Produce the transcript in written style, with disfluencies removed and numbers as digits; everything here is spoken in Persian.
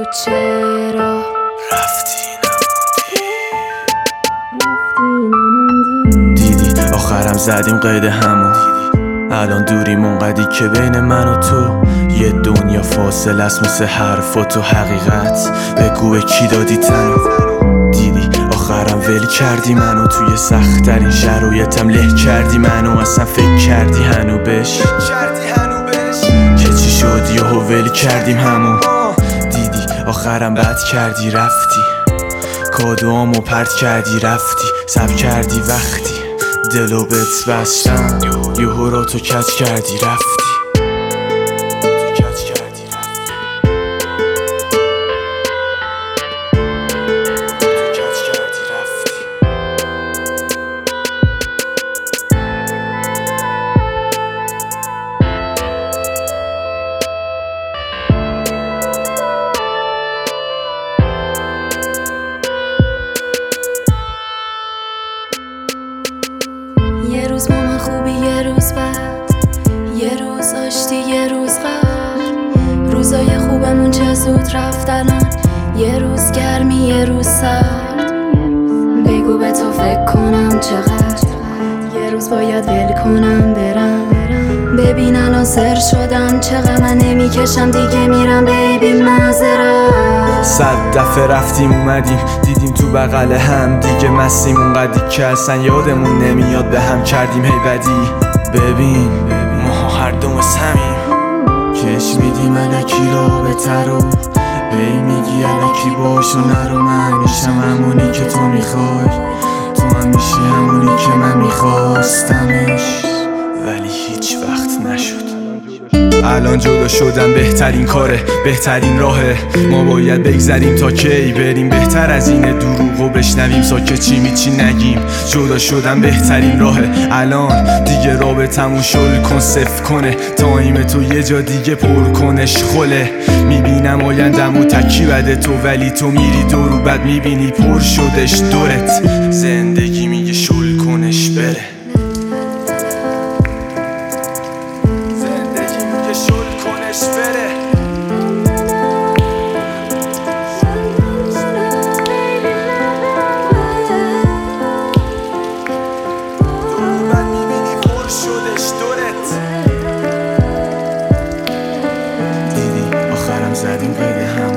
چرا رفتی نموندی. دیدی آخرم زدیم قید همون، الان دوریم اونقدی که بین من و تو یه دنیا فاصله است مثل حرفات و حقیقت. بگو به کی دادی تنو؟ دیدی آخرم ول کردی منو، توی سخت‌ترین شرایطم له کردی منو. اصلا فکر کردی هنو بهش که چی شد یهو ول کردیم همو. دیدی آخرم بد کردی رفتی، کادوامو پرت کردی رفتی. سب کردی وقتی دلو بهت بستم، یهو را تو کج کردی رفتی. یه روز با من خوبی یه روز بد، یه روز آشتی یه روز غم. روزای خوبمون چه زود رفتنن، یه روز گرمی یه روز سرد. بگو به تو فکر کنم چقدر، یه روز باید ول کنم برم. ببین الان سر شدم چقدر من نمیکشم دیگه میرم بیبی معذرت. 100 دفعه رفتیم اومدیم دیدیم تو بغل هم دیگه مستیم اونقدی که اصلا یادمون نمیاد به هم کردیم هی بدی. ببین ما هر دو مثل همیم، کش میدیم الکی رابطه رو، هی میگی الکی باش و نرو. من میشم همونی که تو میخوای، تو هم میشی همونی که من میخواستمش ولی هیچ وقت نشد. الان جدا شدن بهترین کاره، بهترین راهه. ما باید بگذریم تا کی بریم بهتر از اینه، دروغو بشنویم ساکت چی میچی نگیم. جدا شدن بهترین راهه، الان دیگه رابطمون شل کن صفر کنه. تایم تو یه جا دیگه پر کنش خله. میبینم آیندم و تکی بده تو، ولی تو میری دور و بد میبینی پر شدش دورت. زندگی میگه شل کنش بره، زدیم قید هم.